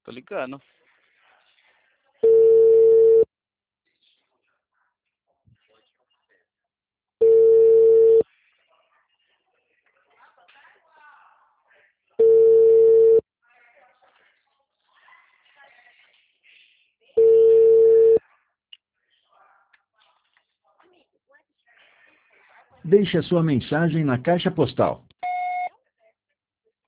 Tô ligando. Deixe a sua mensagem na caixa postal